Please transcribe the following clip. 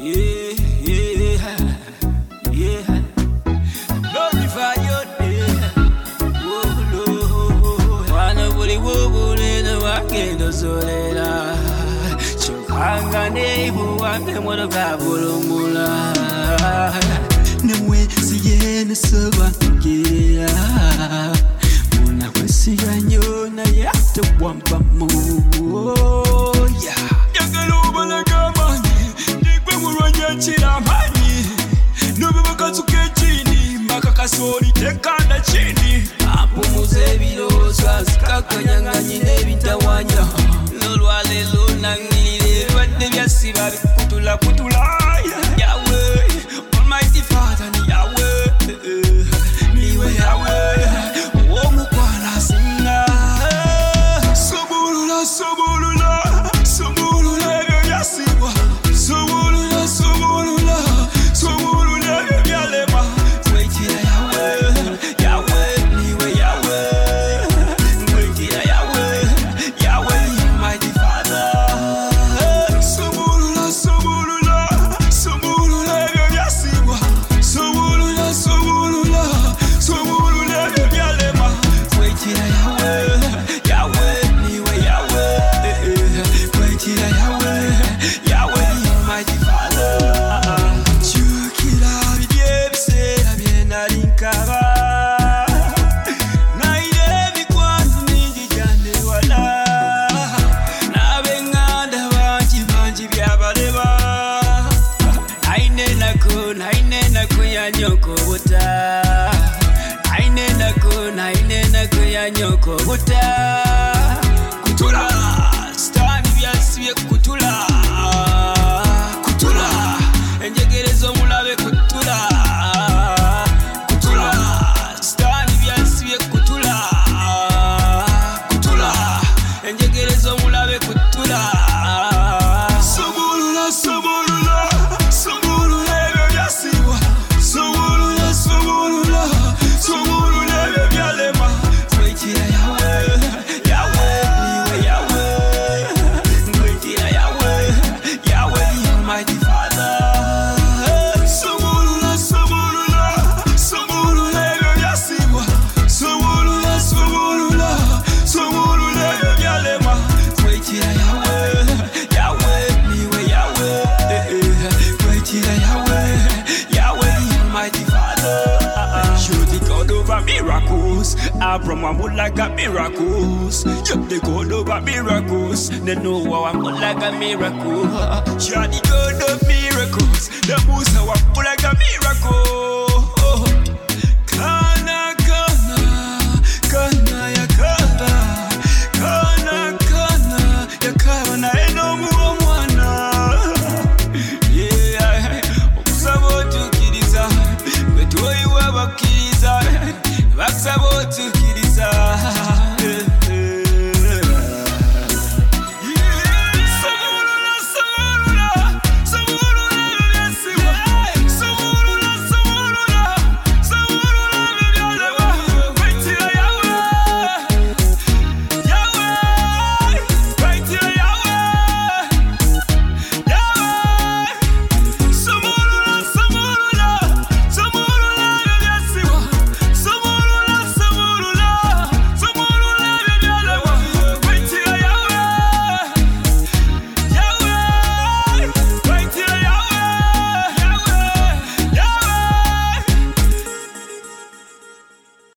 Yeah, yeah, yeah. Glorify your name. Oh, Lord. Wana buli wubulena wakendo zolela. Chokanga nebo wame mwana kabulumula. Nemwe siyene soba ngira. Muna kwesiga nyona yate wamba mu. Oh, yeah. Yagaluba na gamani. Nikwe murwanya chiramani. Nube bakazuke chini. Makakasori tekanda chini. Apumuze bilosa. Sikakanyangani nebitawanya. Nolwale lunangile. Wande byasiba kutula kutula. Yahweh, Almighty Father ni Yahweh. Niwe Yahweh. Omukwana singa. Sobulula, sobulula. Sobulula ebyo byasibwa. Sobulula, sobulula. Sobulula ebyo byalema. Mwekira Yahweh. Yahweh, niwe Yahweh. Mwekira Yahweh. Yahweh ni Almighty Father. Sobulula, sobulula. Sobulula ebyo byasibwa. Sobulula, sobulula. Sobulula ebyo byalema. Mwekira Yahweh. Yahweh, niwe Yahweh. Mwekira Yahweh. Yahweh ni Almighty Father. Chukira bidye biseera bye nali nkaba. Naire mikwano mingi gyanewala. N'ab'eŋŋanda bangi byabaleba. Naine nako ya nyoko buta. Naine nako ya nyoko buta. Kutula, stani byasibye kutula. Kutula, enjegerezo omulabe kutula. Kutula, stani byasibye kutula. Kutula, enjegerezo omulabe kutula. Sobulula, sobulula. Sobulula ebyo byasibwa. Sobulula, sobulula. Sobulula ebyo byalema. Mwekira Yahweh. Yahweh, niwe Yahweh. Mwekira Yahweh. Yahweh ni Almighty Father. Sobulula, sobulula. Sobulula ebyo byasibwa. Sobulula, sobulula. Sobulula ebyo byalema. Mwekira Yahweh. Yahweh, niwe Yahweh. Mwekira Yahweh. Yahweh ni Almighty Father. You're the God over miracles. Abraham would like a miracles. You're the God over miracles. They know how I'm like a miracle. You're the